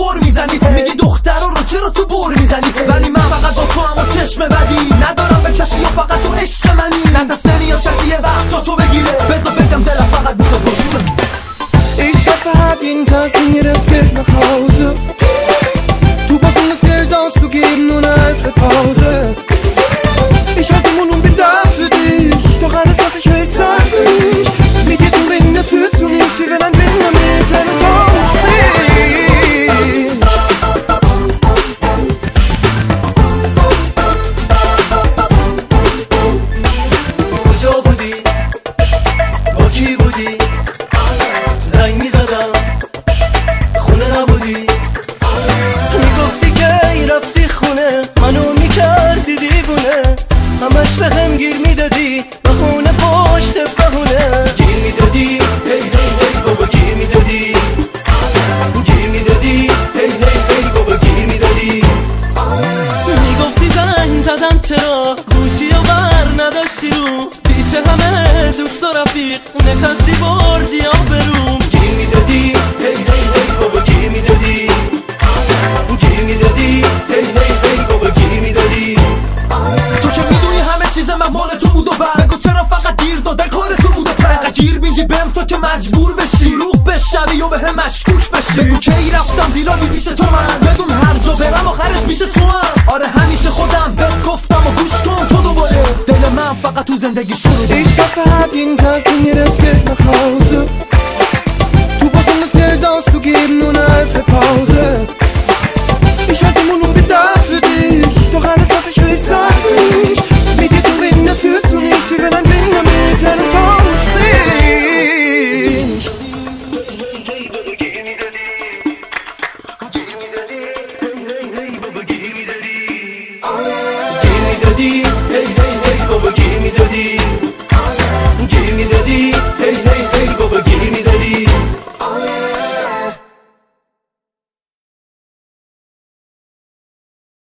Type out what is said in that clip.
قر میزنی، میگی دختر رو چرا تو بر میزنی، ولی من فقط با تو هم و چشم بدی ندارم به کسی و فقط تو عشق منی. نترسنی یا کسی یه وقت جا تو بگیره، بذار بگم دلم فقط میخواد با جونه. Ich hoffe hat jeden Tag mir das Geld nach Hause. Du brauchst um das Geld auszugeben, nur eine Halbzeitpause. Ich halte Mund und bin da für dich, doch alles was ich höre ist Zeit für mich. Mit dir zu reden, das führt zu nichts, wie wenn ein Blinder mit Telefon spricht. کجا بودی؟ با کی بودی؟ زنگ میزدم خونه نبودی، میگفتی که رفتی خونه منو میکردی دیوونه، همش به هم گیر میدادی بخونه پشت بهونه. گیر میدادی هی هی هی بابا گیر میدادی، گیر میدادی هی هی هی بابا گیر میدادی. میگفتی زنگ زدم چرا گوشی و بر نداشتی رو، پیش همه دوست و رفیق نشستی بردی آبروم. گیر میدادی هی هی هی بابا گیر میدادی، گیر میدادی هی هی هی بابا گیر میدادی. تو که میدونی همه چیز من مال تو بود و بس، بگو چرا فقط گیر داده کار تو بود و پس، گیر میدی بهم تو که مجبور بشی روح بشوی و به هم مشکوک بشی. بگو کی رفتم زیرا پیش تو من